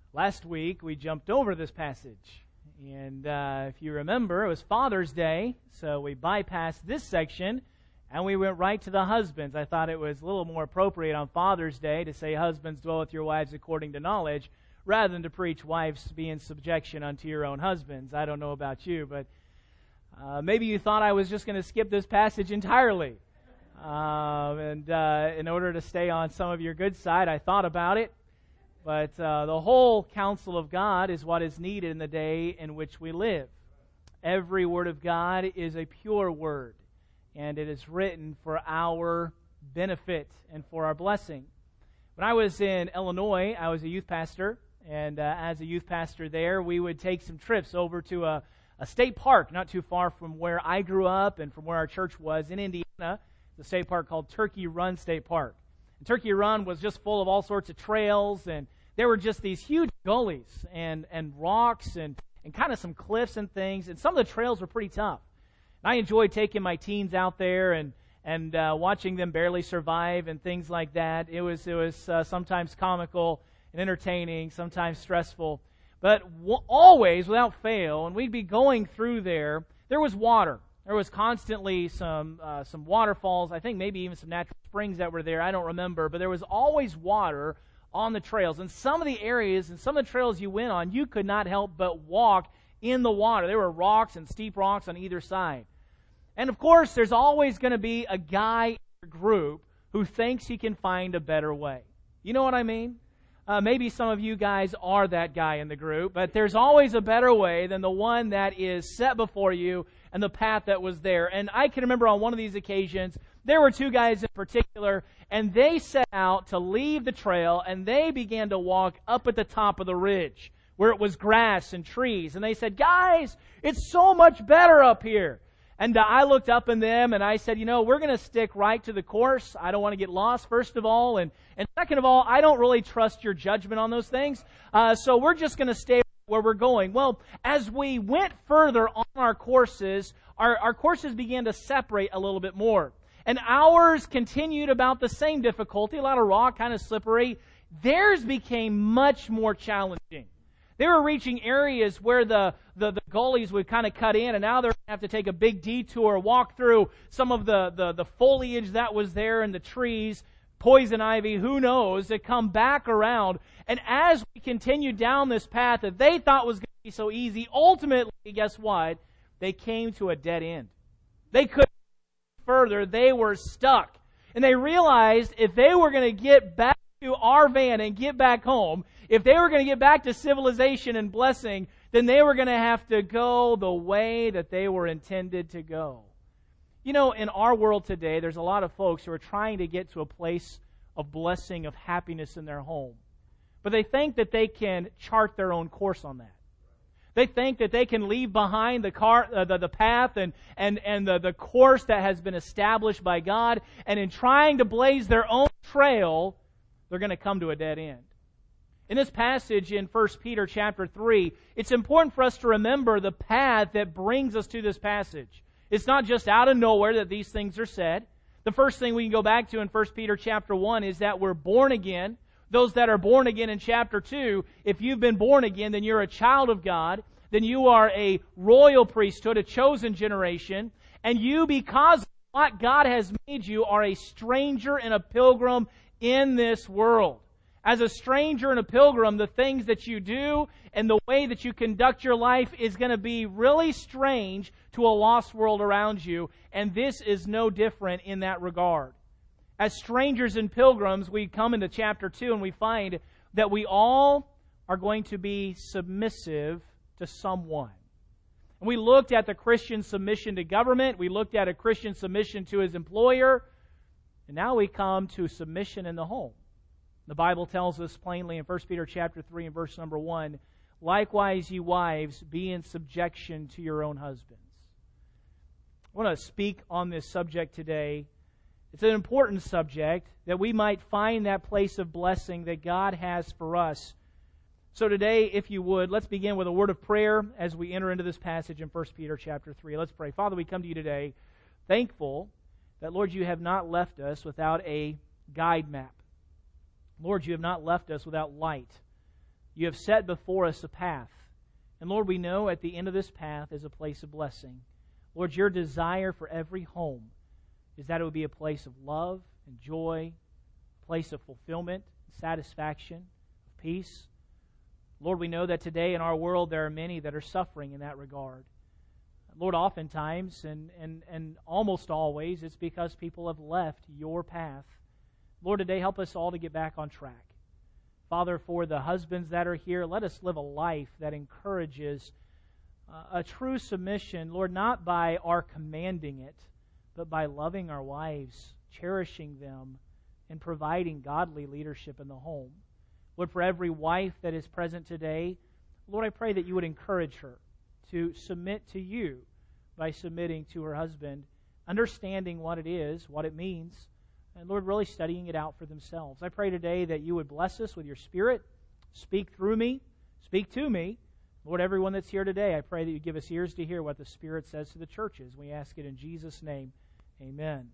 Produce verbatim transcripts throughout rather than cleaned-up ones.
Last week, we jumped over this passage. And uh, if you remember, it was Father's Day, so we bypassed this section, and we went right to the husbands. I thought it was a little more appropriate on Father's Day to say, husbands, dwell with your wives according to knowledge, rather than to preach, wives, be in subjection unto your own husbands. I don't know about you, but uh, maybe you thought I was just going to skip this passage entirely. Uh, and uh, in order to stay on some of your good side, I thought about it. But uh, the whole counsel of God is what is needed in the day in which we live. Every word of God is a pure word, and it is written for our benefit and for our blessing. When I was in Illinois, I was a youth pastor, and uh, as a youth pastor there, we would take some trips over to a, a state park not too far from where I grew up and from where our church was in Indiana, the state park called Turkey Run State Park. And Turkey Run was just full of all sorts of trails, and there were just these huge gullies and, and rocks and, and kind of some cliffs and things, and some of the trails were pretty tough. And I enjoyed taking my teens out there and, and uh, watching them barely survive and things like that. It was, it was uh, sometimes comical and entertaining, sometimes stressful. But w- always, without fail, and we'd be going through there, there was water. There was constantly some uh, some waterfalls, I think maybe even some natural springs that were there, I don't remember, but there was always water on the trails. And some of the areas and some of the trails you went on, you could not help but walk in the water. There were rocks and steep rocks on either side. And of course, there's always going to be a guy in your group who thinks he can find a better way. You know what I mean? Uh, maybe some of you guys are that guy in the group, but there's always a better way than the one that is set before you and the path that was there. And I can remember on one of these occasions, there were two guys in particular, and they set out to leave the trail, and they began to walk up at the top of the ridge where it was grass and trees. And they said, guys, it's so much better up here. And uh, I looked up at them, and I said, you know, we're going to stick right to the course. I don't want to get lost, first of all. And, and second of all, I don't really trust your judgment on those things. Uh, so we're just going to stay where we're going. Well, as we went further on our courses, our, our courses began to separate a little bit more. And ours continued about the same difficulty, a lot of rock, kind of slippery. Theirs became much more challenging. They were reaching areas where the, the, the gullies would kind of cut in, and now they're going to have to take a big detour, walk through some of the, the, the foliage that was there in the trees, poison ivy, who knows, to come back around. And as we continued down this path that they thought was going to be so easy, ultimately, guess what? They came to a dead end. They couldn't go further. They were stuck. And they realized if they were going to get back to our van and get back home, if they were going to get back to civilization and blessing, then they were going to have to go the way that they were intended to go. You know, in our world today, there's a lot of folks who are trying to get to a place of blessing, of happiness in their home. But they think that they can chart their own course on that. They think that they can leave behind the car, uh, the, the path and, and, and the, the course that has been established by God. And in trying to blaze their own trail, they're going to come to a dead end. In this passage in First Peter chapter three, it's important for us to remember the path that brings us to this passage. It's not just out of nowhere that these things are said. The first thing we can go back to in First Peter chapter one is that we're born again. Those that are born again in chapter two, if you've been born again, then you're a child of God. Then you are a royal priesthood, a chosen generation. And you, because of what God has made you, are a stranger and a pilgrim in this world. As a stranger and a pilgrim, the things that you do and the way that you conduct your life is going to be really strange to a lost world around you. And this is no different in that regard. As strangers and pilgrims, we come into chapter two and we find that we all are going to be submissive to someone. And we looked at the Christian submission to government. We looked at a Christian submission to his employer. And now we come to submission in the home. The Bible tells us plainly in First Peter chapter three and verse number one, likewise, ye wives, be in subjection to your own husbands. I want to speak on this subject today. It's an important subject that we might find that place of blessing that God has for us. So today, if you would, let's begin with a word of prayer as we enter into this passage in First Peter chapter three. Let's pray. Father, we come to you today thankful that, Lord, you have not left us without a guide map. Lord, you have not left us without light. You have set before us a path. And Lord, we know at the end of this path is a place of blessing. Lord, your desire for every home is that it would be a place of love and joy, a place of fulfillment, satisfaction, peace. Lord, we know that today in our world there are many that are suffering in that regard. Lord, oftentimes and, and, and almost always it's because people have left your path. Lord, today help us all to get back on track. Father, for the husbands that are here, let us live a life that encourages uh, a true submission, Lord, not by our commanding it, but by loving our wives, cherishing them, and providing godly leadership in the home. Lord, for every wife that is present today, Lord, I pray that you would encourage her to submit to you by submitting to her husband, understanding what it is, what it means, and Lord, really studying it out for themselves. I pray today that you would bless us with your Spirit, speak through me, speak to me. Lord, everyone that's here today, I pray that you give us ears to hear what the Spirit says to the churches. We ask it in Jesus' name. Amen.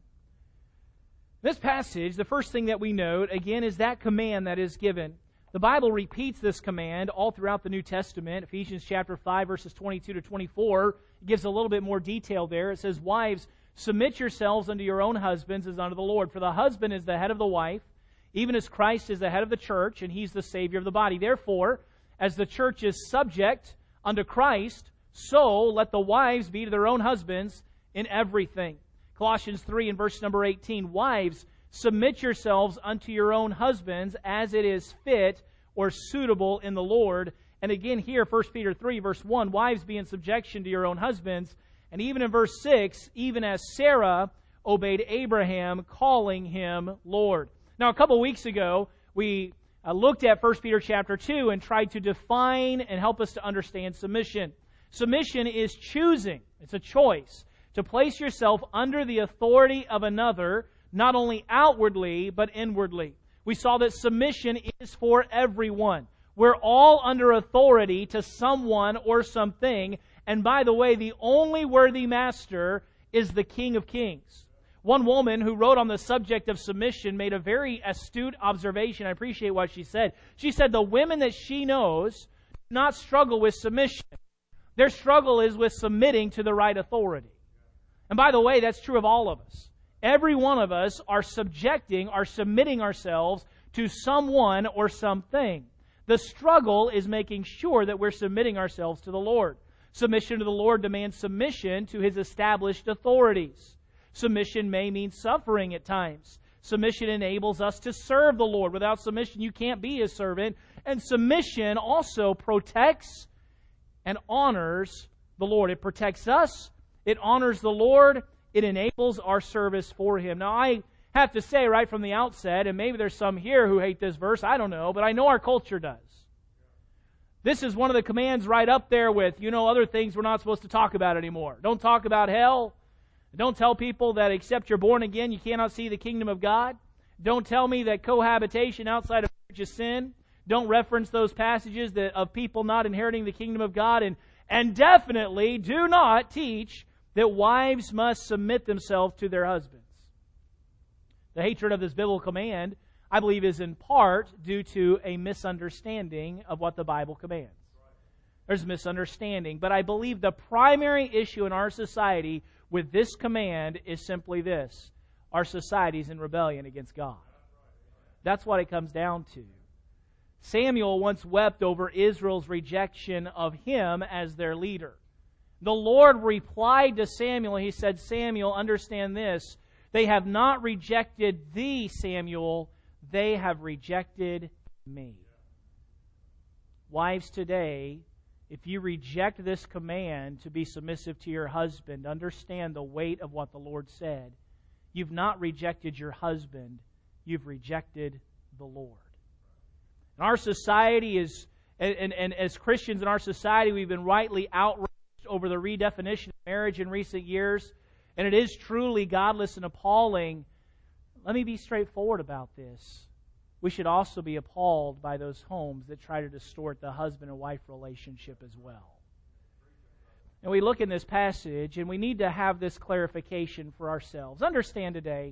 This passage, the first thing that we note, again, is that command that is given. The Bible repeats this command all throughout the New Testament. Ephesians chapter five, verses twenty-two to twenty-four gives a little bit more detail there. It says, "Wives, submit yourselves unto your own husbands as unto the Lord. For the husband is the head of the wife, even as Christ is the head of the church, and he's the Savior of the body. Therefore, as the church is subject unto Christ, so let the wives be to their own husbands in everything." Colossians three and verse number eighteen, "Wives, submit yourselves unto your own husbands as it is fit or suitable in the Lord." And again here, First Peter three, verse one, "Wives, be in subjection to your own husbands." And even in verse six, "Even as Sarah obeyed Abraham, calling him Lord." Now, a couple weeks ago, we uh, looked at First Peter chapter two and tried to define and help us to understand submission. Submission is choosing. It's a choice to place yourself under the authority of another, not only outwardly, but inwardly. We saw that submission is for everyone. We're all under authority to someone or something. And by the way, the only worthy master is the King of Kings. One woman who wrote on the subject of submission made a very astute observation. I appreciate what she said. She said the women that she knows do not struggle with submission. Their struggle is with submitting to the right authority. And by the way, that's true of all of us. Every one of us are subjecting, are submitting ourselves to someone or something. The struggle is making sure that we're submitting ourselves to the Lord. Submission to the Lord demands submission to His established authorities. Submission may mean suffering at times. Submission enables us to serve the Lord. Without submission, you can't be His servant. And submission also protects and honors the Lord. It protects us. It honors the Lord. It enables our service for Him. Now, I have to say right from the outset, and maybe there's some here who hate this verse, I don't know, but I know our culture does. This is one of the commands right up there with, you know, other things we're not supposed to talk about anymore. Don't talk about hell. Don't tell people that except you're born again, you cannot see the kingdom of God. Don't tell me that cohabitation outside of marriage is sin. Don't reference those passages that of people not inheriting the kingdom of God. And, and definitely do not teach that wives must submit themselves to their husbands. The hatred of this biblical command, I believe, is in part due to a misunderstanding of what the Bible commands. There's a misunderstanding. But I believe the primary issue in our society with this command is simply this. Our society is in rebellion against God. That's what it comes down to. Samuel once wept over Israel's rejection of him as their leader. The Lord replied to Samuel. He said, "Samuel, understand this. They have not rejected thee, Samuel. They have rejected me." Wives today, if you reject this command to be submissive to your husband, understand the weight of what the Lord said. You've not rejected your husband. You've rejected the Lord. And our society is, and, and, and as Christians in our society, we've been rightly outraged over the redefinition of marriage in recent years. And it is truly godless and appalling. Let me be straightforward about this. We should also be appalled by those homes that try to distort the husband and wife relationship as well. And we look in this passage, and we need to have this clarification for ourselves. Understand today,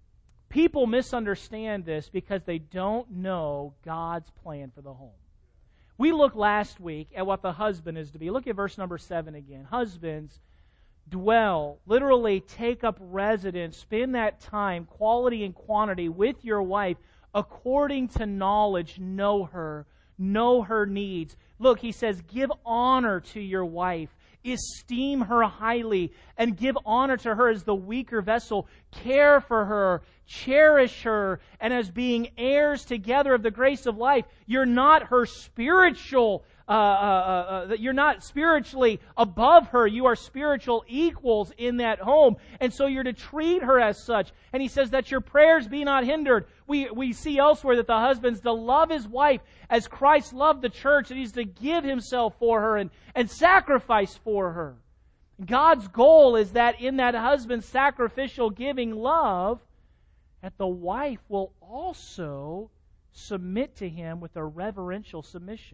people misunderstand this because they don't know God's plan for the home. We looked last week at what the husband is to be. Look at verse number seven again. Husbands, dwell, literally take up residence, spend that time, quality and quantity, with your wife according to knowledge. Know her, know her needs. Look, he says, give honor to your wife. Esteem her highly and give honor to her as the weaker vessel. Care for her, cherish her, and as being heirs together of the grace of life. You're not her spiritual, uh, uh, uh, you're not spiritually above her. You are spiritual equals in that home. And so you're to treat her as such. And he says that your prayers be not hindered. We, we see elsewhere that the husband's to love his wife as Christ loved the church, and he's to give himself for her and, and sacrifice for her. God's goal is that in that husband's sacrificial giving love, that the wife will also submit to him with a reverential submission.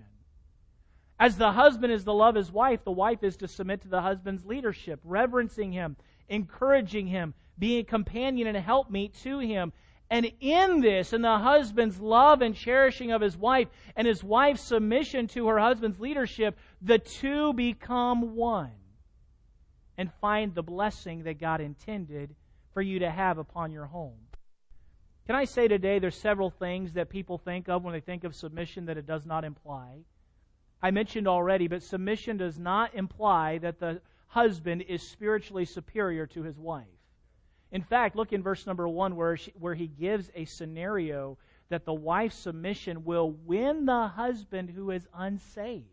As the husband is to love his wife, the wife is to submit to the husband's leadership, reverencing him, encouraging him, being a companion and a helpmeet to him. And in this, in the husband's love and cherishing of his wife and his wife's submission to her husband's leadership, the two become one and find the blessing that God intended for you to have upon your home. Can I say today there's several things that people think of when they think of submission that it does not imply? I mentioned already, but submission does not imply that the husband is spiritually superior to his wife. In fact, look in verse number one where, she, where he gives a scenario that the wife's submission will win the husband who is unsaved.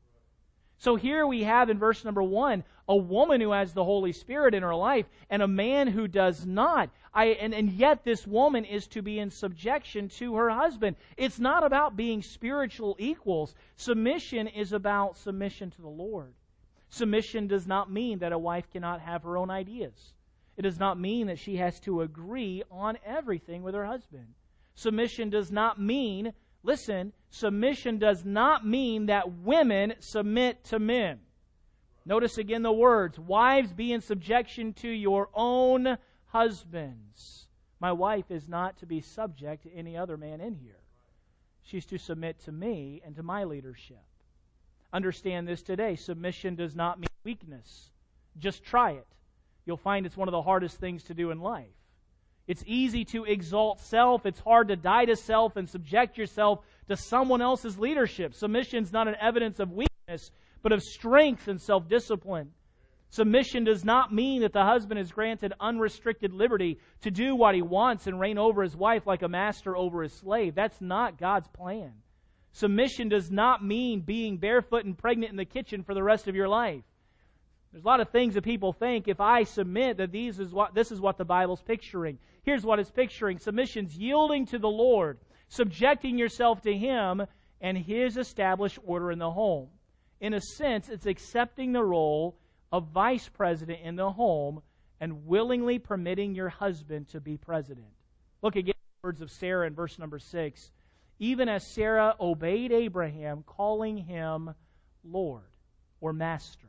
So here we have in verse number one, a woman who has the Holy Spirit in her life and a man who does not. I, and, and yet this woman is to be in subjection to her husband. It's not about being spiritual equals. Submission is about submission to the Lord. Submission does not mean that a wife cannot have her own ideas. It does not mean that she has to agree on everything with her husband. Submission does not mean, listen, submission does not mean that women submit to men. Notice again the words, wives, be in subjection to your own husbands. My wife is not to be subject to any other man in here. She's to submit to me and to my leadership. Understand this today. Submission does not mean weakness. Just try it. You'll find it's one of the hardest things to do in life. It's easy to exalt self. It's hard to die to self and subject yourself to someone else's leadership. Submission is not an evidence of weakness, but of strength and self-discipline. Submission does not mean that the husband is granted unrestricted liberty to do what he wants and reign over his wife like a master over his slave. That's not God's plan. Submission does not mean being barefoot and pregnant in the kitchen for the rest of your life. There's a lot of things that people think, if I submit, that these is what this is what the Bible's picturing. Here's what it's picturing. Submission's yielding to the Lord, subjecting yourself to Him and His established order in the home. In a sense, it's accepting the role of vice president in the home and willingly permitting your husband to be president. Look again at the words of Sarah in verse number six. Even as Sarah obeyed Abraham, calling him Lord or Master.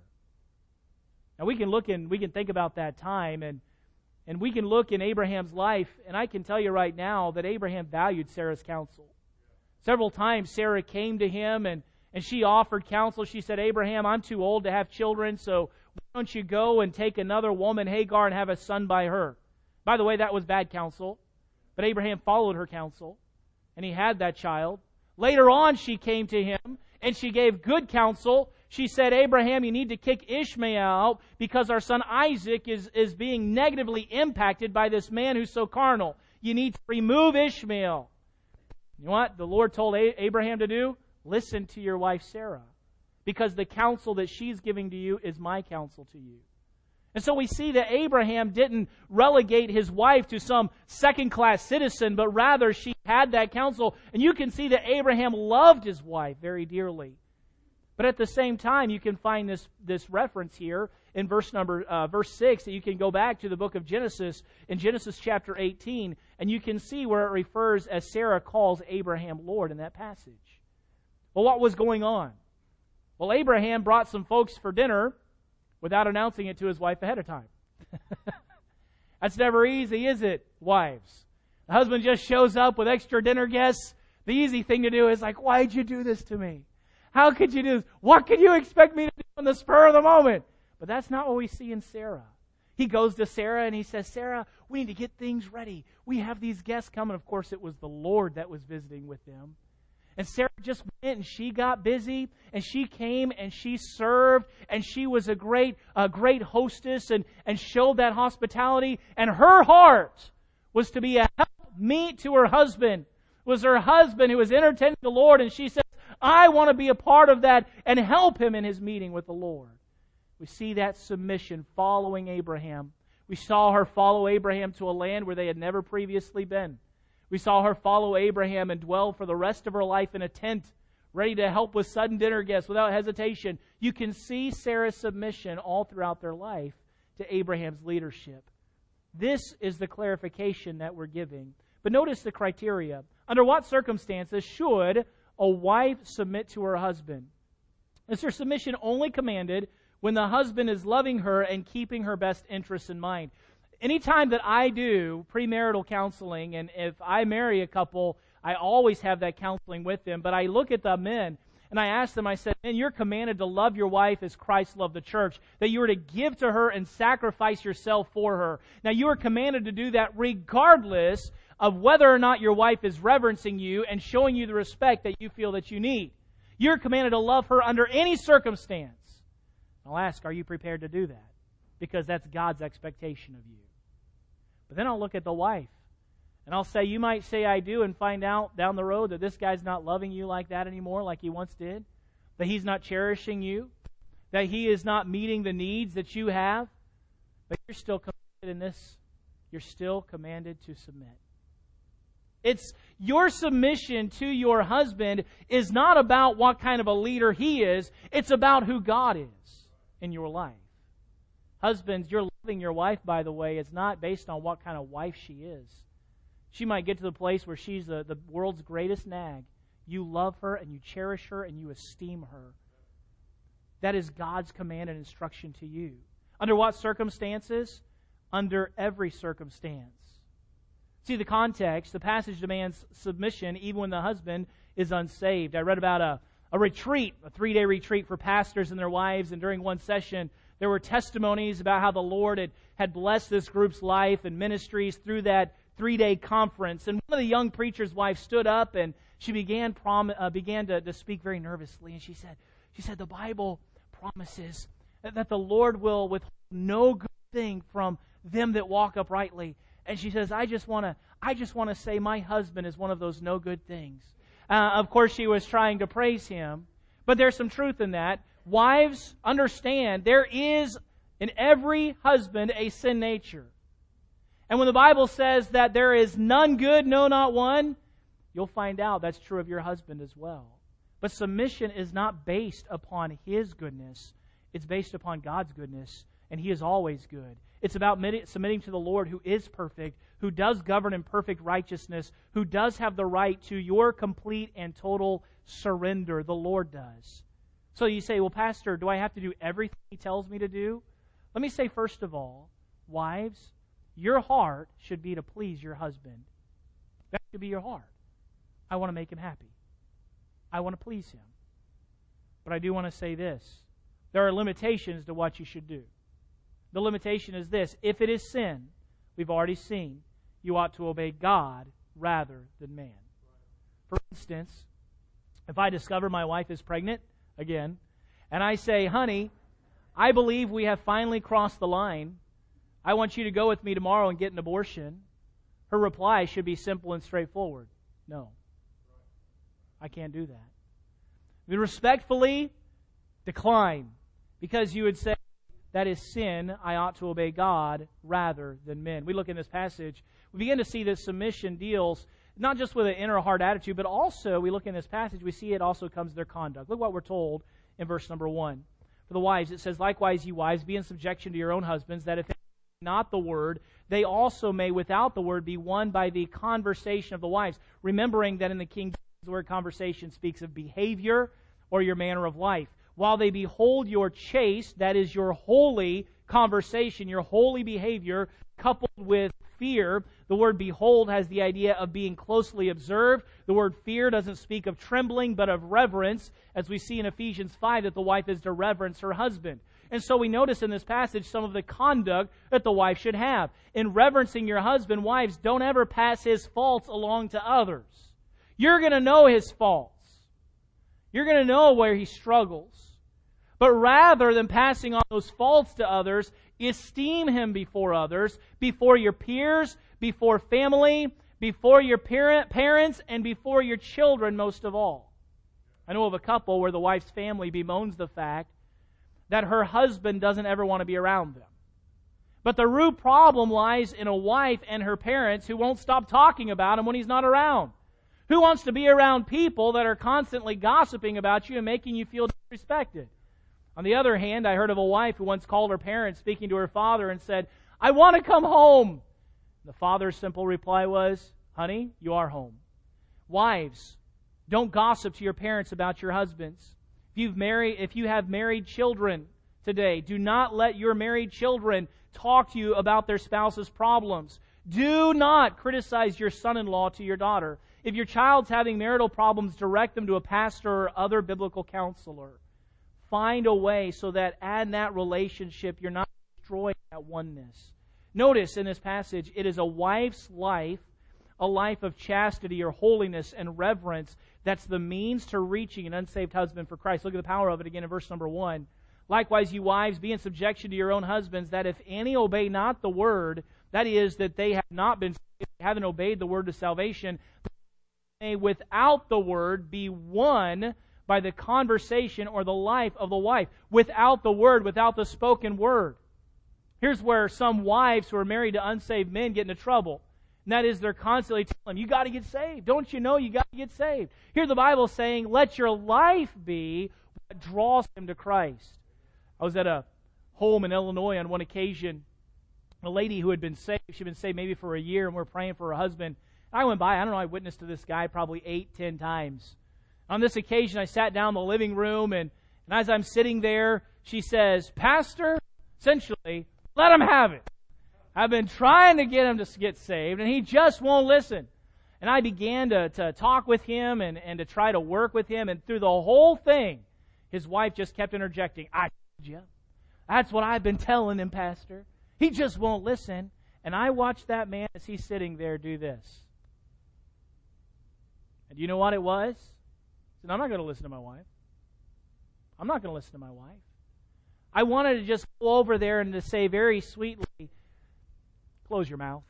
Now we can look and we can think about that time, and and we can look in Abraham's life, and I can tell you right now that Abraham valued Sarah's counsel. Several times Sarah came to him and, and she offered counsel. She said, Abraham, I'm too old to have children, so why don't you go and take another woman, Hagar, and have a son by her? By the way, that was bad counsel, but Abraham followed her counsel, and he had that child. Later on, she came to him, and she gave good counsel. She said, Abraham, you need to kick Ishmael out because our son Isaac is, is being negatively impacted by this man who's so carnal. You need to remove Ishmael. You know what the Lord told Abraham to do? Listen to your wife Sarah, because the counsel that she's giving to you is my counsel to you. And so we see that Abraham didn't relegate his wife to some second-class citizen, but rather she had that counsel. And you can see that Abraham loved his wife very dearly. But at the same time, you can find this, this reference here in verse number uh, verse six, that you can go back to the book of Genesis, in Genesis chapter eighteen, and you can see where it refers as Sarah calls Abraham Lord in that passage. Well, what was going on? Well, Abraham brought some folks for dinner without announcing it to his wife ahead of time. That's never easy, is it, wives? The husband just shows up with extra dinner guests. The easy thing to do is like, why'd you do this to me? How could you do this? What could you expect me to do on the spur of the moment? But that's not what we see in Sarah. He goes to Sarah and he says, Sarah, we need to get things ready. We have these guests coming. Of course, it was the Lord that was visiting with them. And Sarah just went and she got busy and she came and she served and she was a great, a great hostess and, and showed that hospitality. And her heart was to be a helpmeet to her husband. It was her husband who was entertaining the Lord, and she says, I want to be a part of that and help him in his meeting with the Lord. We see that submission following Abraham. We saw her follow Abraham to a land where they had never previously been. We saw her follow Abraham and dwell for the rest of her life in a tent, ready to help with sudden dinner guests without hesitation. You can see Sarah's submission all throughout their life to Abraham's leadership. This is the clarification that we're giving. But notice the criteria. Under what circumstances should a wife submit to her husband? Is her submission only commanded when the husband is loving her and keeping her best interests in mind? Anytime that I do premarital counseling, and if I marry a couple, I always have that counseling with them. But I look at the men and I ask them, I said, men, you're commanded to love your wife as Christ loved the church, that you are to give to her and sacrifice yourself for her. Now, you are commanded to do that regardless of whether or not your wife is reverencing you and showing you the respect that you feel that you need. You're commanded to love her under any circumstance. I'll ask, are you prepared to do that? Because that's God's expectation of you. But then I'll look at the wife, and I'll say, you might say I do, and find out down the road that this guy's not loving you like that anymore, like he once did, that he's not cherishing you, that he is not meeting the needs that you have, but you're still commanded in this. You're still commanded to submit. It's your submission to your husband is not about what kind of a leader he is. It's about who God is in your life. Husbands, you're loving your wife, by the way, is not based on what kind of wife she is. She might get to the place where she's the, the world's greatest nag. You love her and you cherish her and you esteem her. That is God's command and instruction to you. Under what circumstances? Under every circumstance. See the context. The passage demands submission even when the husband is unsaved. I read about a, a retreat, a three-day retreat for pastors and their wives, and during one session there were testimonies about how the Lord had, had blessed this group's life and ministries through that three-day conference. And one of the young preacher's wife stood up and she began prom- uh, began to, to speak very nervously. And she said, she said, the Bible promises that, that the Lord will withhold no good thing from them that walk uprightly. And she says, I just want to I just want to say my husband is one of those no good things. Uh, of course, she was trying to praise him. But there's some truth in that. Wives, understand, there is in every husband a sin nature. And when the Bible says that there is none good, no, not one, you'll find out that's true of your husband as well. But submission is not based upon his goodness. It's based upon God's goodness, and He is always good. It's about submitting to the Lord who is perfect, who does govern in perfect righteousness, who does have the right to your complete and total surrender. The Lord does. So you say, well, Pastor, do I have to do everything He tells me to do? Let me say, first of all, wives, your heart should be to please your husband. That should be your heart. I want to make him happy. I want to please him. But I do want to say this. There are limitations to what you should do. The limitation is this. If it is sin, we've already seen, you ought to obey God rather than man. For instance, if I discover my wife is pregnant, again, and I say, honey, I believe we have finally crossed the line. I want you to go with me tomorrow and get an abortion. Her reply should be simple and straightforward. No. I can't do that. We respectfully decline, because you would say, that is sin. I ought to obey God rather than men. We look in this passage, we begin to see that submission deals not just with an inner heart attitude, but also we look in this passage, we see it also comes to their conduct. Look what we're told in verse number one. For the wives, it says, likewise, you wives, be in subjection to your own husbands, that if not the word, they also may without the word be won by the conversation of the wives. Remembering that in the King James, the word conversation speaks of behavior or your manner of life. While they behold your chaste, that is your holy conversation, your holy behavior, coupled with fear. The word behold has the idea of being closely observed. The word fear doesn't speak of trembling, but of reverence, as we see in Ephesians five that the wife is to reverence her husband. And so we notice in this passage some of the conduct that the wife should have. In reverencing your husband, wives, don't ever pass his faults along to others. You're going to know his faults. You're going to know where he struggles. But rather than passing on those faults to others, esteem him before others, before your peers, before family, before your parent, parents, and before your children most of all. I know of a couple where the wife's family bemoans the fact that her husband doesn't ever want to be around them. But the root problem lies in a wife and her parents who won't stop talking about him when he's not around. Who wants to be around people that are constantly gossiping about you and making you feel disrespected? On the other hand, I heard of a wife who once called her parents speaking to her father and said, "I want to come home." The father's simple reply was, "Honey, you are home." Wives, don't gossip to your parents about your husbands. If you've married, if you have married children today, do not let your married children talk to you about their spouse's problems. Do not criticize your son-in-law to your daughter. If your child's having marital problems, direct them to a pastor or other biblical counselor. Find a way so that in that relationship you're not destroying that oneness. Notice in this passage, it is a wife's life, a life of chastity or holiness and reverence, that's the means to reaching an unsaved husband for Christ. Look at the power of it again in verse number one. Likewise, you wives, be in subjection to your own husbands, that if any obey not the word, that is, that they have not been, haven't obeyed the word of salvation, they may without the word be won by the conversation or the life of the wife. Without the word, without the spoken word. Here's where some wives who are married to unsaved men get into trouble. And that is, they're constantly telling them, you got to get saved. Don't you know you got to get saved? Here the Bible saying, let your life be what draws him to Christ. I was at a home in Illinois on one occasion. A lady who had been saved, she'd been saved maybe for a year, and we're praying for her husband. I went by, I don't know, I witnessed to this guy probably eight, ten times. On this occasion, I sat down in the living room, and, and as I'm sitting there, she says, "Pastor, essentially, let him have it. I've been trying to get him to get saved, and he just won't listen." And I began to, to talk with him and, and to try to work with him, and through the whole thing, his wife just kept interjecting, "I told you. That's what I've been telling him, Pastor. He just won't listen." And I watched that man as he's sitting there do this. And you know what it was? I said, I'm not going to listen to my wife. I'm not going to listen to my wife. I wanted to just go over there and to say very sweetly, "Close your mouth."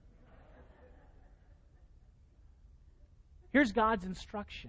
Here's God's instruction.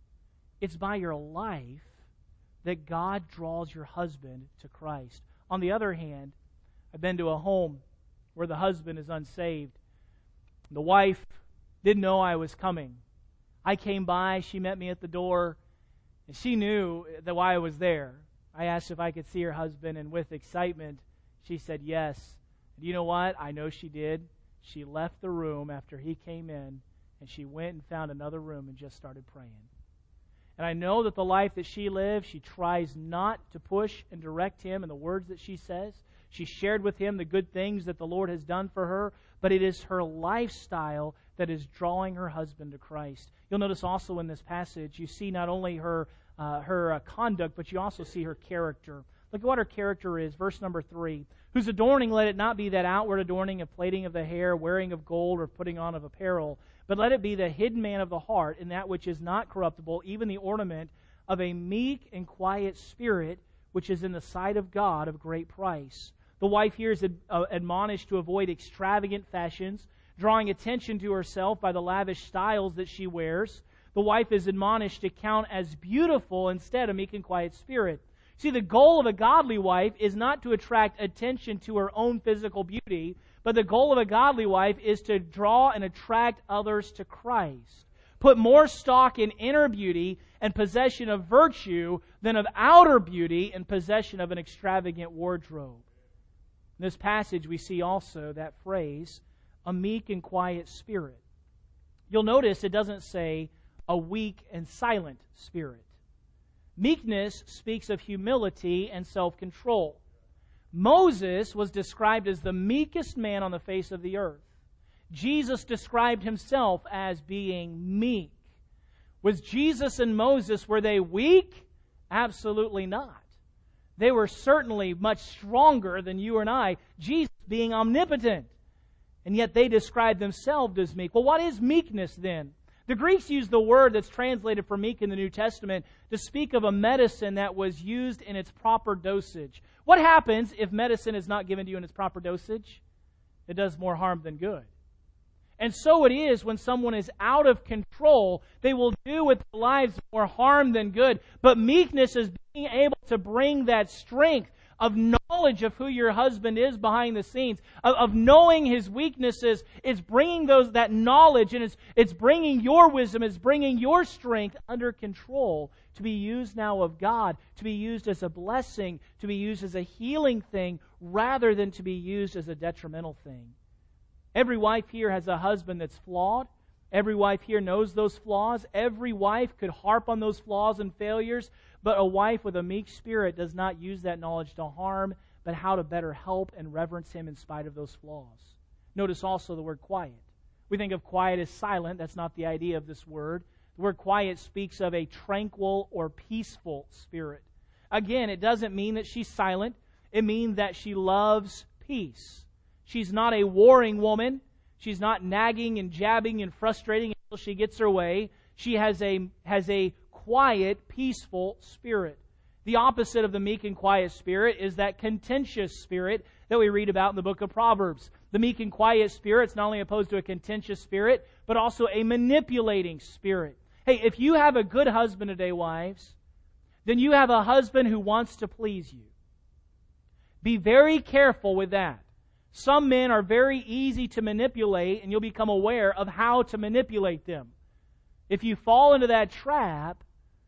It's by your life that God draws your husband to Christ. On the other hand, I've been to a home where the husband is unsaved. The wife didn't know I was coming. I came by, she met me at the door, and she knew that why I was there. I asked if I could see her husband, and with excitement, she said yes. And you know what? I know she did. She left the room after he came in, and she went and found another room and just started praying. And I know that the life that she lives, she tries not to push and direct him in the words that she says. She shared with him the good things that the Lord has done for her, but it is her lifestyle that is drawing her husband to Christ. You'll notice also in this passage, you see not only her uh, her uh, conduct, but you also see her character. Look at what her character is. Verse number three. Whose adorning, let it not be that outward adorning of plaiting of the hair, wearing of gold, or putting on of apparel, but let it be the hidden man of the heart, in that which is not corruptible, even the ornament of a meek and quiet spirit, which is in the sight of God of great price. The wife here is ad- uh, admonished to avoid extravagant fashions, drawing attention to herself by the lavish styles that she wears. The wife is admonished to count as beautiful instead a meek and quiet spirit. See, the goal of a godly wife is not to attract attention to her own physical beauty, but the goal of a godly wife is to draw and attract others to Christ. Put more stock in inner beauty and possession of virtue than of outer beauty and possession of an extravagant wardrobe. In this passage, we see also that phrase, a meek and quiet spirit. You'll notice it doesn't say a weak and silent spirit. Meekness speaks of humility and self-control. Moses was described as the meekest man on the face of the earth. Jesus described himself as being meek. Was Jesus and Moses, were they weak? Absolutely not. They were certainly much stronger than you and I, Jesus being omnipotent. And yet they described themselves as meek. Well, what is meekness then? The Greeks used the word that's translated for meek in the New Testament to speak of a medicine that was used in its proper dosage. What happens if medicine is not given to you in its proper dosage? It does more harm than good. And so it is when someone is out of control, they will do with their lives more harm than good. But meekness is being able to bring that strength of knowledge of who your husband is behind the scenes, of, of knowing his weaknesses. It's bringing those that knowledge, and it's, it's bringing your wisdom, it's bringing your strength under control to be used now of God, to be used as a blessing, to be used as a healing thing, rather than to be used as a detrimental thing. Every wife here has a husband that's flawed. Every wife here knows those flaws. Every wife could harp on those flaws and failures, but a wife with a meek spirit does not use that knowledge to harm, but how to better help and reverence him in spite of those flaws. Notice also the word quiet. We think of quiet as silent. That's not the idea of this word. The word quiet speaks of a tranquil or peaceful spirit. Again, it doesn't mean that she's silent. It means that she loves peace. She's not a warring woman. She's not nagging and jabbing and frustrating until she gets her way. She has a, has a quiet, peaceful spirit. The opposite of the meek and quiet spirit is that contentious spirit that we read about in the book of Proverbs. The meek and quiet spirit is not only opposed to a contentious spirit, but also a manipulating spirit. Hey, if you have a good husband today, wives, then you have a husband who wants to please you. Be very careful with that. Some men are very easy to manipulate, and you'll become aware of how to manipulate them. If you fall into that trap,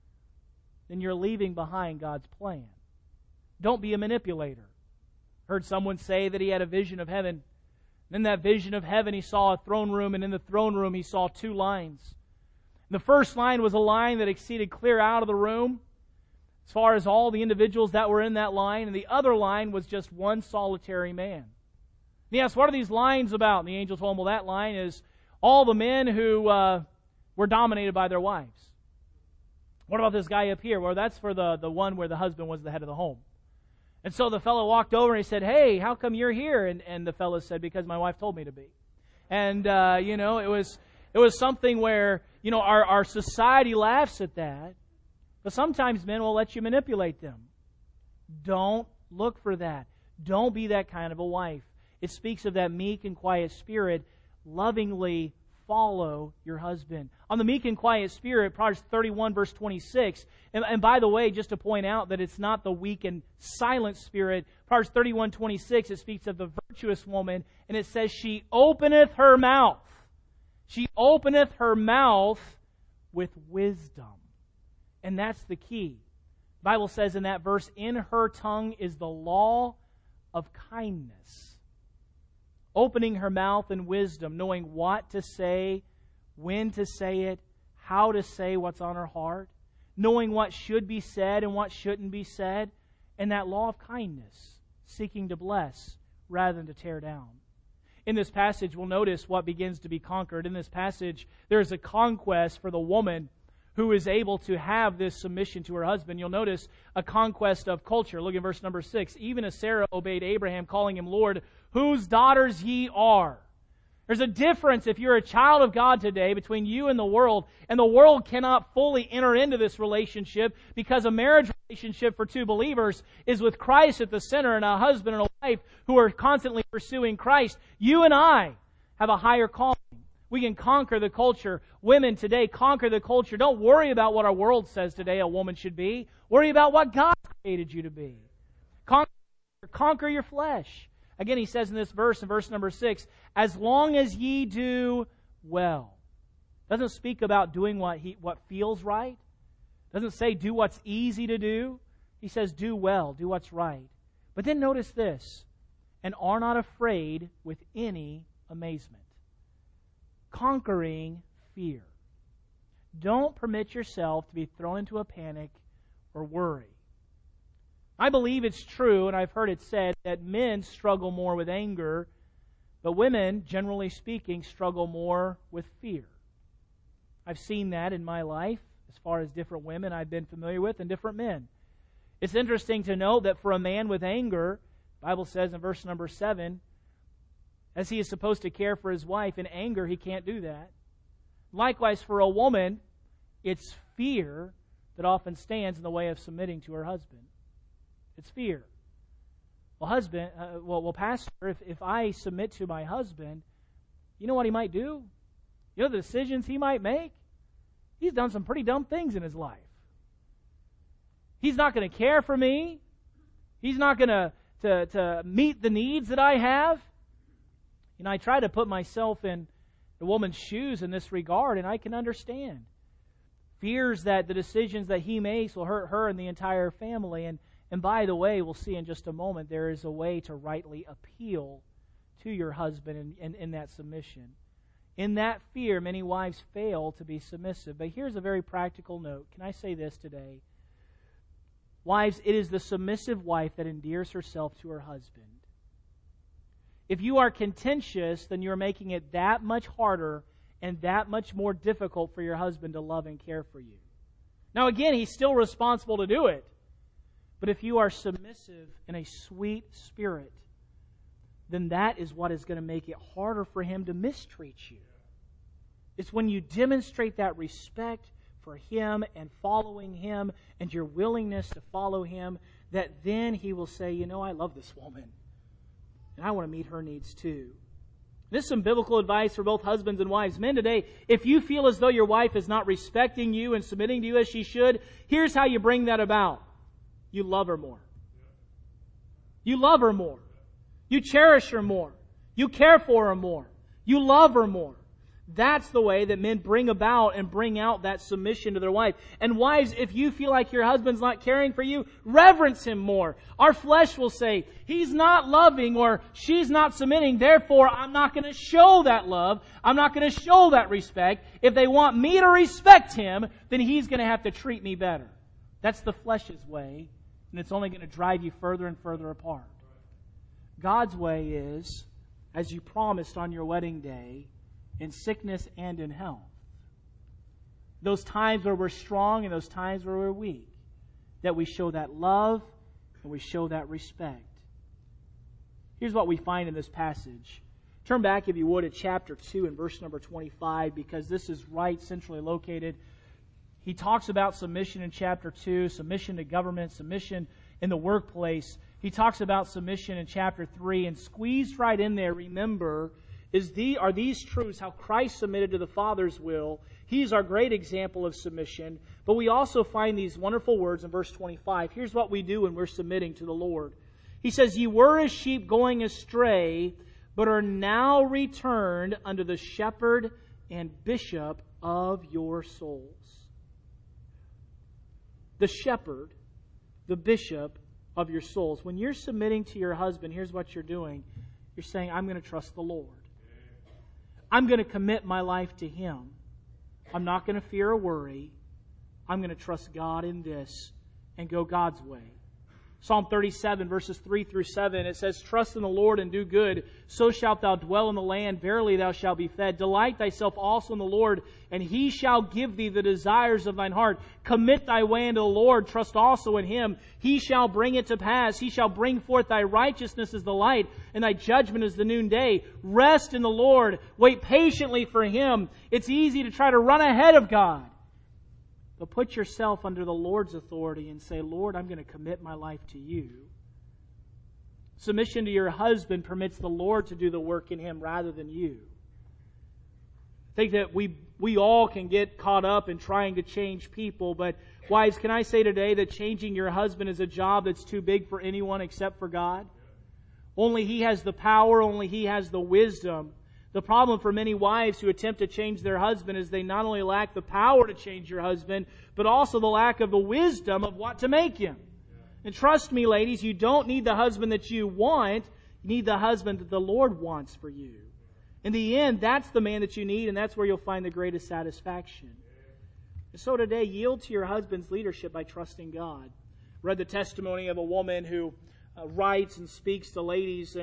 then you're leaving behind God's plan. Don't be a manipulator. Heard someone say that he had a vision of heaven. In that vision of heaven, he saw a throne room, and in the throne room, he saw two lines. The first line was a line that exceeded clear out of the room, as far as all the individuals that were in that line, and the other line was just one solitary man. He asked, what are these lines about? And the angel told him, well, that line is all the men who uh, were dominated by their wives. What about this guy up here? Well, that's for the, the one where the husband was the head of the home. And so the fellow walked over and he said, hey, how come you're here? And, and the fellow said, because my wife told me to be. And, uh, you know, it was it was something where, you know, our, our society laughs at that. But sometimes men will let you manipulate them. Don't look for that. Don't be that kind of a wife. It speaks of that meek and quiet spirit. Lovingly follow your husband. On the meek and quiet spirit, Proverbs thirty-one, verse twenty-six. And, and by the way, just to point out that it's not the weak and silent spirit. Proverbs thirty-one, twenty-six, it speaks of the virtuous woman. And it says, she openeth her mouth. She openeth her mouth with wisdom. And that's the key. The Bible says in that verse, in her tongue is the law of kindness. Opening her mouth in wisdom, knowing what to say, when to say it, how to say what's on her heart, knowing what should be said and what shouldn't be said, and that law of kindness, seeking to bless rather than to tear down. In this passage, we'll notice what begins to be conquered. In this passage, there is a conquest for the woman who is able to have this submission to her husband. You'll notice a conquest of culture. Look at verse number six. Even as Sarah obeyed Abraham, calling him Lord, whose daughters ye are. There's a difference if you're a child of God today between you and the world, and the world cannot fully enter into this relationship because a marriage relationship for two believers is with Christ at the center and a husband and a wife who are constantly pursuing Christ. You and I have a higher calling. We can conquer the culture. Women today, conquer the culture. Don't worry about what our world says today a woman should be. Worry about what God created you to be. Conquer, conquer your flesh. Again, he says in this verse, in verse number six, as long as ye do well. Doesn't speak about doing what he what feels right. Doesn't say do what's easy to do. He says do well, do what's right. But then notice this, and are not afraid with any amazement. Conquering fear. Don't permit yourself to be thrown into a panic or worry. I believe it's true, and I've heard it said, that men struggle more with anger, But women, generally speaking, struggle more with fear. I've seen that in my life as far as different women I've been familiar with and different men. It's interesting to note that for a man with anger, the Bible says in verse number seven, as he is supposed to care for his wife, in anger he can't do that. Likewise, for a woman, it's fear that often stands in the way of submitting to her husband. It's fear. Well, husband, uh, well, well, pastor, if, if I submit to my husband, you know what he might do? You know the decisions he might make? He's done some pretty dumb things in his life. He's not going to care for me. He's not going to, to, to meet the needs that I have. You know, I try to put myself in the woman's shoes in this regard, and I can understand. Fears that the decisions that he makes will hurt her and the entire family. And, and by the way, we'll see in just a moment, there is a way to rightly appeal to your husband in, in, in that submission. In that fear, many wives fail to be submissive. But here's a very practical note. Can I say this today? Wives, it is the submissive wife that endears herself to her husband. If you are contentious, then you're making it that much harder and that much more difficult for your husband to love and care for you. Now again, he's still responsible to do it. But if you are submissive in a sweet spirit, then that is what is going to make it harder for him to mistreat you. It's when you demonstrate that respect for him and following him and your willingness to follow him, that then he will say, you know, I love this woman. And I want to meet her needs too. This is some biblical advice for both husbands and wives. Men today, if you feel as though your wife is not respecting you and submitting to you as she should, here's how you bring that about. You love her more. You love her more. You cherish her more. You care for her more. You love her more. That's the way that men bring about and bring out that submission to their wife. And wives, if you feel like your husband's not caring for you, reverence him more. Our flesh will say, he's not loving or she's not submitting, therefore I'm not going to show that love. I'm not going to show that respect. If they want me to respect him, then he's going to have to treat me better. That's the flesh's way, and it's only going to drive you further and further apart. God's way is, as you promised on your wedding day, in sickness and in health. Those times where we're strong and those times where we're weak, that we show that love and we show that respect. Here's what we find in this passage. Turn back, if you would, at chapter two and verse number twenty-five, because this is right centrally located. He talks about submission in chapter two, submission to government, submission in the workplace. He talks about submission in chapter three, and squeezed right in there, remember, is the, are these truths, how Christ submitted to the Father's will. He's our great example of submission. But we also find these wonderful words in verse twenty-five. Here's what we do when we're submitting to the Lord. He says, ye were as sheep going astray, but are now returned unto the shepherd and bishop of your souls. The shepherd, the bishop of your souls. When you're submitting to your husband, here's what you're doing. You're saying, I'm going to trust the Lord. I'm going to commit my life to him. I'm not going to fear or worry. I'm going to trust God in this and go God's way. Psalm thirty-seven, verses three through seven, it says, trust in the Lord and do good, so shalt thou dwell in the land. Verily thou shalt be fed. Delight thyself also in the Lord, and he shall give thee the desires of thine heart. Commit thy way unto the Lord. Trust also in him. He shall bring it to pass. He shall bring forth thy righteousness as the light, and thy judgment as the noonday. Rest in the Lord. Wait patiently for him. It's easy to try to run ahead of God. But put yourself under the Lord's authority and say, Lord, I'm going to commit my life to you. Submission to your husband permits the Lord to do the work in him rather than you. I think that we we all can get caught up in trying to change people, but wives, can I say today that changing your husband is a job that's too big for anyone except for God? Only he has the power, only he has the wisdom. The problem for many wives who attempt to change their husband is they not only lack the power to change your husband, but also the lack of the wisdom of what to make him. And trust me, ladies, you don't need the husband that you want. You need the husband that the Lord wants for you. In the end, that's the man that you need, and that's where you'll find the greatest satisfaction. And so today, yield to your husband's leadership by trusting God. Read the testimony of a woman who uh, writes and speaks to ladies, and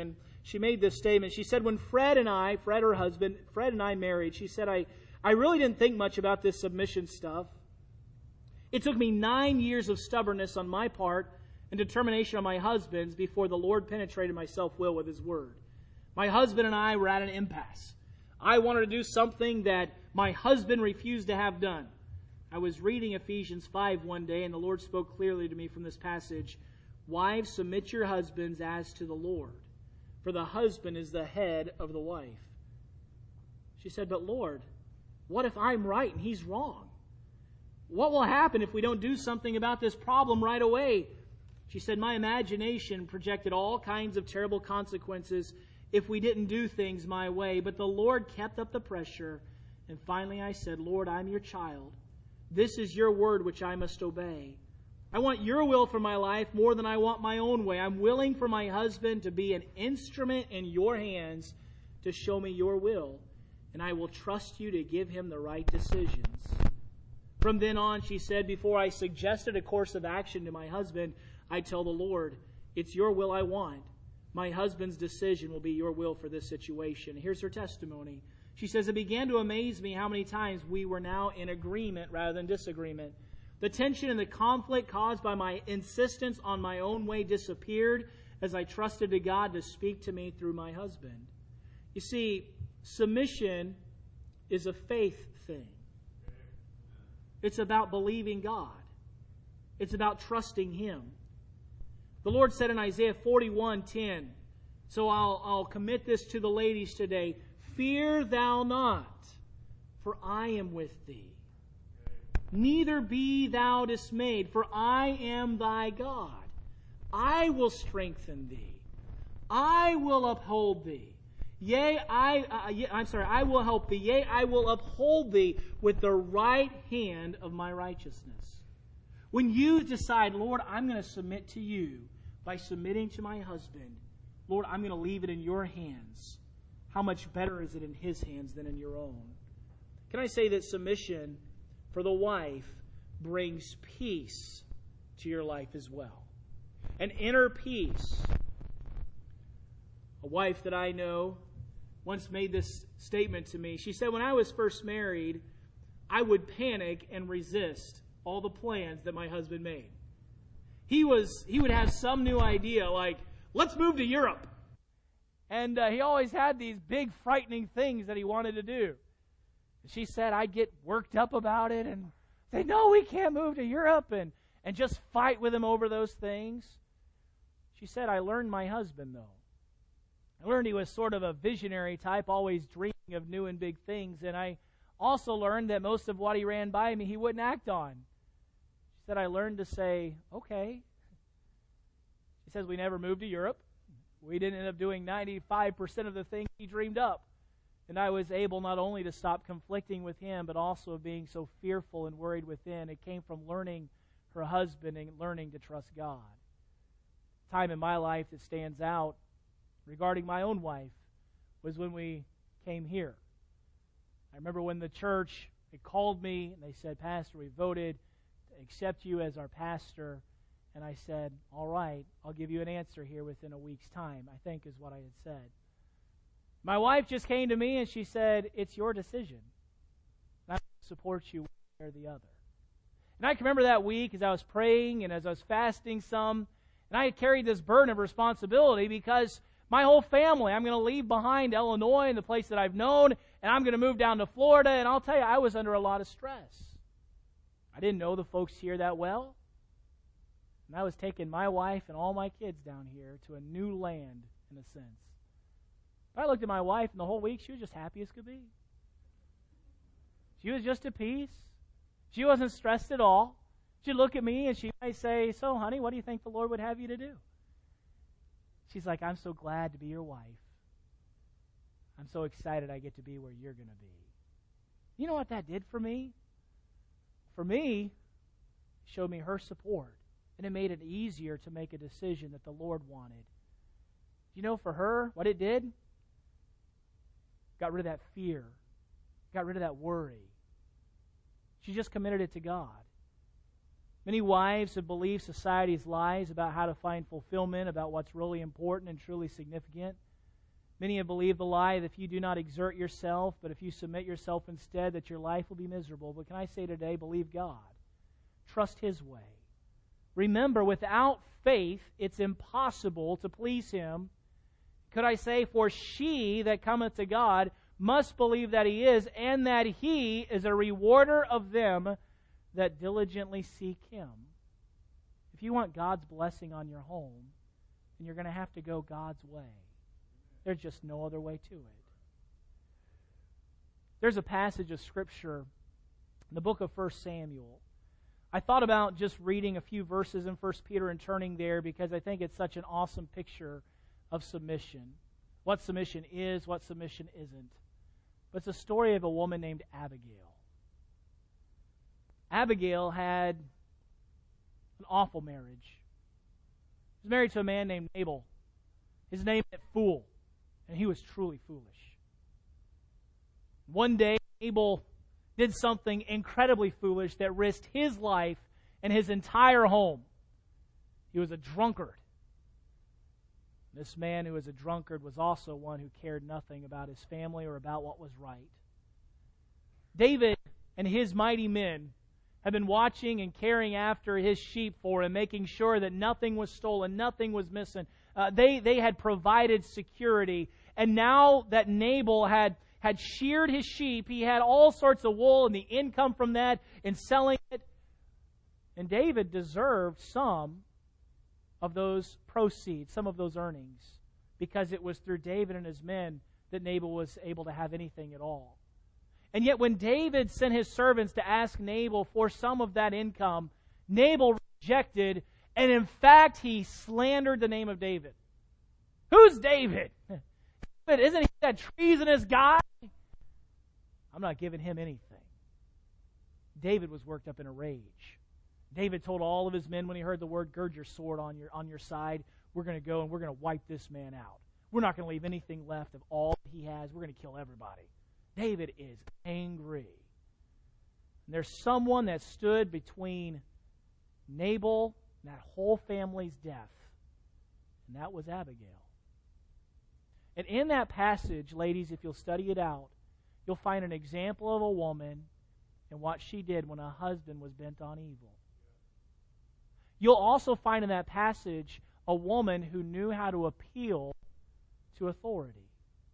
she made this statement. She said, when Fred and I, Fred her husband, Fred and I married, she said, I, I really didn't think much about this submission stuff. It took me nine years of stubbornness on my part and determination on my husband's before the Lord penetrated my self-will with His Word. My husband and I were at an impasse. I wanted to do something that my husband refused to have done. I was reading Ephesians five one day, and the Lord spoke clearly to me from this passage. Wives, submit your husbands as to the Lord, for the husband is the head of the wife. She said, but Lord, what if I'm right and he's wrong? What will happen if we don't do something about this problem right away? She said, my imagination projected all kinds of terrible consequences if we didn't do things my way. But the Lord kept up the pressure. And finally I said, Lord, I'm your child. This is your word which I must obey. I want your will for my life more than I want my own way. I'm willing for my husband to be an instrument in your hands to show me your will. And I will trust you to give him the right decisions. From then on, she said, before I suggested a course of action to my husband, I tell the Lord, it's your will I want. My husband's decision will be your will for this situation. Here's her testimony. She says, it began to amaze me how many times we were now in agreement rather than disagreement. The tension and the conflict caused by my insistence on my own way disappeared as I trusted to God to speak to me through my husband. You see, submission is a faith thing. It's about believing God. It's about trusting Him. The Lord said in Isaiah forty-one ten, so I'll, I'll commit this to the ladies today, fear thou not, for I am with thee. Neither be thou dismayed, for I am thy God. I will strengthen thee. I will uphold thee. Yea, I, uh, yea, I'm sorry, I will help thee. Yea, I will uphold thee with the right hand of my righteousness. When you decide, Lord, I'm going to submit to you by submitting to my husband, Lord, I'm going to leave it in your hands. How much better is it in his hands than in your own? Can I say that submission for the wife brings peace to your life as well? An inner peace. A wife that I know once made this statement to me. She said, when I was first married, I would panic and resist all the plans that my husband made. He was he would have some new idea like, let's move to Europe. And uh, he always had these big frightening things that he wanted to do. She said I'd get worked up about it and say, no, we can't move to Europe, and, and just fight with him over those things. She said, I learned my husband, though. I learned he was sort of a visionary type, always dreaming of new and big things. And I also learned that most of what he ran by me, he wouldn't act on. She said, I learned to say, okay. She says, we never moved to Europe. We didn't end up doing ninety-five percent of the things he dreamed up. And I was able not only to stop conflicting with him, but also being so fearful and worried within. It came from learning her husband and learning to trust God. Time in my life that stands out regarding my own wife was when we came here. I remember when the church had called me and they said, Pastor, we voted to accept you as our pastor. And I said, all right, I'll give you an answer here within a week's time, I think is what I had said. My wife just came to me and she said, it's your decision. And I support you one way or the other. And I can remember that week as I was praying and as I was fasting some, and I had carried this burden of responsibility because my whole family, I'm going to leave behind Illinois and the place that I've known, and I'm going to move down to Florida. And I'll tell you, I was under a lot of stress. I didn't know the folks here that well. And I was taking my wife and all my kids down here to a new land, in a sense. I looked at my wife, and the whole week, she was just happy as could be. She was just at peace. She wasn't stressed at all. She'd look at me, and she might say, so, honey, what do you think the Lord would have you to do? She's like, I'm so glad to be your wife. I'm so excited I get to be where you're going to be. You know what that did for me? For me, it showed me her support, and it made it easier to make a decision that the Lord wanted. You know, for her, what it did? Got rid of that fear. Got rid of that worry. She just committed it to God. Many wives have believed society's lies about how to find fulfillment, about what's really important and truly significant. Many have believed the lie that if you do not exert yourself, but if you submit yourself instead, that your life will be miserable. But can I say today, believe God. Trust His way. Remember, without faith, it's impossible to please Him. Could I say, for she that cometh to God must believe that He is, and that He is a rewarder of them that diligently seek Him. If you want God's blessing on your home, then you're going to have to go God's way. There's just no other way to it. There's a passage of Scripture in the book of First Samuel. I thought about just reading a few verses in First Peter and turning there because I think it's such an awesome picture of submission. What submission is, what submission isn't. But it's a story of a woman named Abigail. Abigail had an awful marriage. She was married to a man named Nabal. His name meant fool, and he was truly foolish. One day, Nabal did something incredibly foolish that risked his life and his entire home. He was a drunkard. This man who was a drunkard was also one who cared nothing about his family or about what was right. David and his mighty men have been watching and caring after his sheep for him, making sure that nothing was stolen, nothing was missing. Uh, they, they had provided security. And now that Nabal had, had sheared his sheep, he had all sorts of wool and the income from that and selling it. And David deserved some of those proceeds, some of those earnings, because it was through David and his men that Nabal was able to have anything at all. And yet when David sent his servants to ask Nabal for some of that income, Nabal rejected, and in fact he slandered the name of David. Who's David? Isn't he that treasonous guy? I'm not giving him anything. David was worked up in a rage. David told all of his men when he heard the word, gird your sword on your, on your side. We're going to go and we're going to wipe this man out. We're not going to leave anything left of all that he has. We're going to kill everybody. David is angry. And there's someone that stood between Nabal and that whole family's death. And that was Abigail. And in that passage, ladies, if you'll study it out, you'll find an example of a woman and what she did when a husband was bent on evil. You'll also find in that passage a woman who knew how to appeal to authority.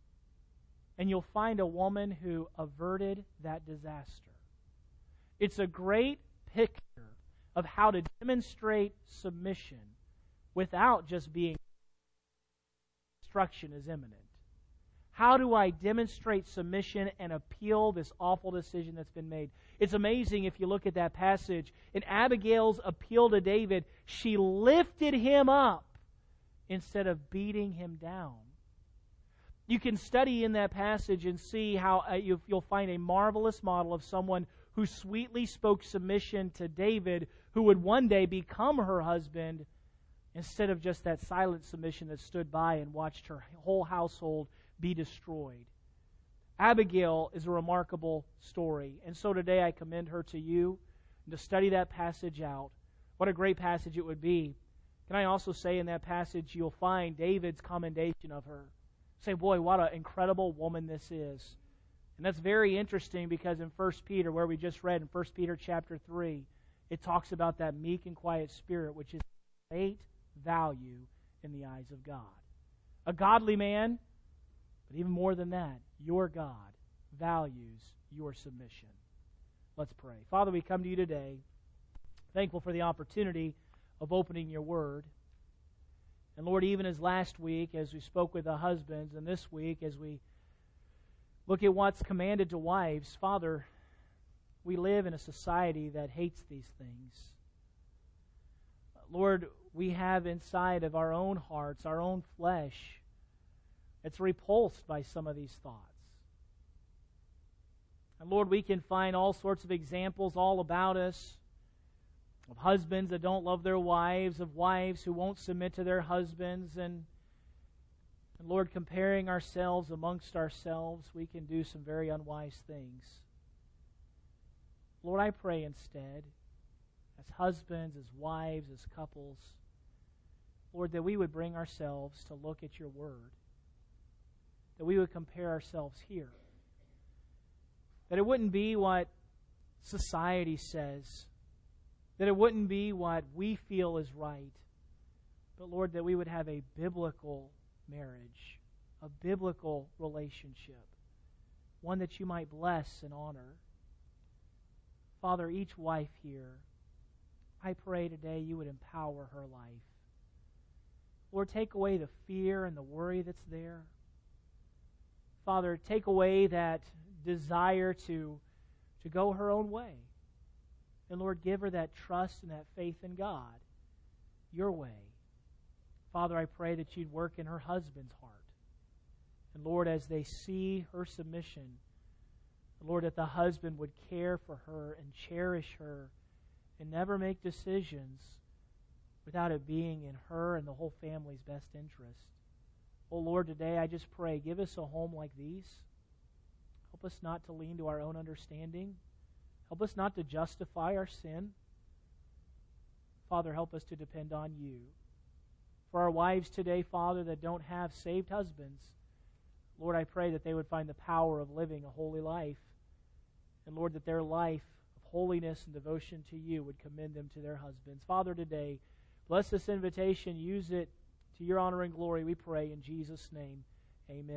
And you'll find a woman who averted that disaster. It's a great picture of how to demonstrate submission without just being destruction is imminent. How do I demonstrate submission and appeal this awful decision that's been made? It's amazing if you look at that passage. In Abigail's appeal to David, she lifted him up instead of beating him down. You can study in that passage and see how uh, you, you'll find a marvelous model of someone who sweetly spoke submission to David, who would one day become her husband, instead of just that silent submission that stood by and watched her whole household be destroyed. Abigail is a remarkable story, and so today I commend her to you and to study that passage out. What a great passage it would be. Can I also say in that passage you'll find David's commendation of her. Say, boy, what an incredible woman this is. And that's very interesting because in First Peter, where we just read in First Peter chapter three, it talks about that meek and quiet spirit, which is great value in the eyes of God. A godly man, but even more than that, your God values your submission. Let's pray. Father, we come to you today, thankful for the opportunity of opening your word. And Lord, even as last week, as we spoke with the husbands, and this week, as we look at what's commanded to wives, Father, we live in a society that hates these things. Lord, we have inside of our own hearts, our own flesh, it's repulsed by some of these thoughts. And Lord, we can find all sorts of examples all about us of husbands that don't love their wives, of wives who won't submit to their husbands, and, and Lord, comparing ourselves amongst ourselves, we can do some very unwise things. Lord, I pray instead, as husbands, as wives, as couples, Lord, that we would bring ourselves to look at your word. that we would compare ourselves here. That it wouldn't be what society says. That it wouldn't be what we feel is right. But Lord, that we would have a biblical marriage, a biblical relationship, one that you might bless and honor. Father, each wife here, I pray today you would empower her life. Lord, take away the fear and the worry that's there. Father, take away that desire to, to go her own way. And Lord, give her that trust and that faith in God, your way. Father, I pray that you'd work in her husband's heart. And Lord, as they see her submission, Lord, that the husband would care for her and cherish her and never make decisions without it being in her and the whole family's best interest. Oh Lord, today I just pray, give us a home like these. Help us not to lean to our own understanding. Help us not to justify our sin. Father, help us to depend on you. For our wives today, Father, that don't have saved husbands, Lord, I pray that they would find the power of living a holy life. And Lord, that their life of holiness and devotion to you would commend them to their husbands. Father, today, bless this invitation. Use it to your honor and glory, we pray in Jesus' name. Amen.